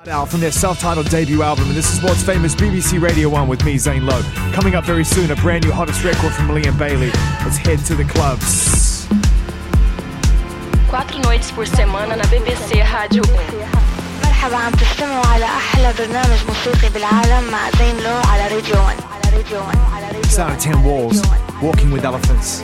Out from their self-titled debut album, and this is what's famous BBC Radio 1 with me, Zane Lowe. Coming up very soon, a brand new hottest record from Liam Bailey. Let's head to the clubs. 4 noites por semana na BBC Rádio 1. مرحبا، عم تستمعوا على أحلى برنامج موسيقي بالعالم مع زين لو على راديو 1. Sound of 10 Walls, Walking with Elephants.